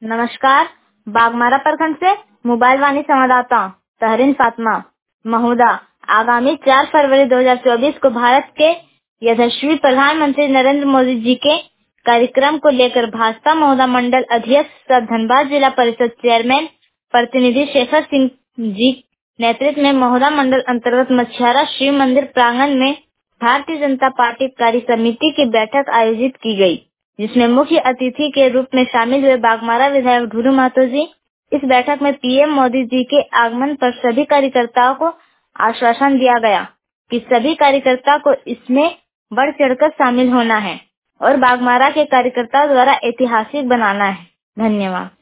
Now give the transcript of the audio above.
नमस्कार। बागमारा प्रखंड से मोबाइल वाणी संवाददाता तहरीन फातिमा महोदा। आगामी 4 फरवरी 2024 को भारत के यशस्वी प्रधानमंत्री नरेंद्र मोदी जी के कार्यक्रम को लेकर भाजपा महोदा मंडल अध्यक्ष तथा धनबाद जिला परिषद चेयरमैन प्रतिनिधि शेखर सिंह जी नेतृत्व में महोदा मंडल अंतर्गत मछियारा शिव मंदिर प्रांगण में भारतीय जनता पार्टी कार्य समिति की बैठक आयोजित की गई, जिसमें मुख्य अतिथि के रूप में शामिल हुए बागमारा विधायक ढूरू महतो जी। इस बैठक में पीएम मोदी जी के आगमन पर सभी कार्यकर्ताओं को आश्वासन दिया गया कि सभी कार्यकर्ता को इसमें बढ़ चढ़कर शामिल होना है और बागमारा के कार्यकर्ताओं द्वारा ऐतिहासिक बनाना है। धन्यवाद।